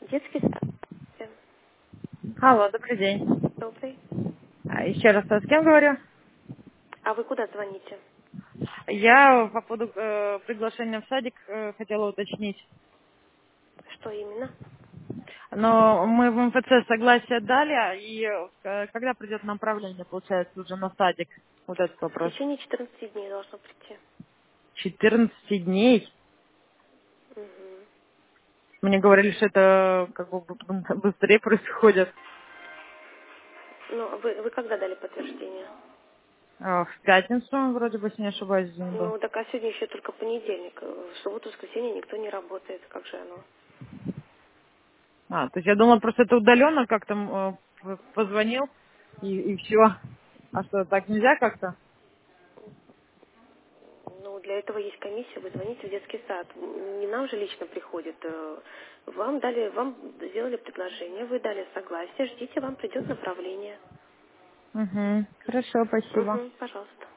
Детский сад. Алло, добрый день. Добрый. Еще раз, с кем говорю? А вы куда звоните? Я по поводу приглашения в садик хотела уточнить. Что именно? Но мы в МФЦ согласие дали, и когда придет направление, получается, уже на садик? Вот этот В вопрос. течение 14 дней должно прийти. 14 дней? Мгм. Мне говорили, что это как бы быстрее происходит. Ну, вы когда дали подтверждение? В пятницу, вроде бы, если не ошибаюсь, день был. Ну, так а сегодня еще только понедельник. В субботу, воскресенье никто не работает. Как же оно? То есть я думала, просто это удаленно как-то позвонил, и все. А что, так нельзя как-то? Ну, для этого есть комиссия, вы звоните в детский сад. Не нам же лично приходит. Вам сделали предложение, вы дали согласие, ждите, вам придет направление. Угу. Хорошо, спасибо. Угу, пожалуйста.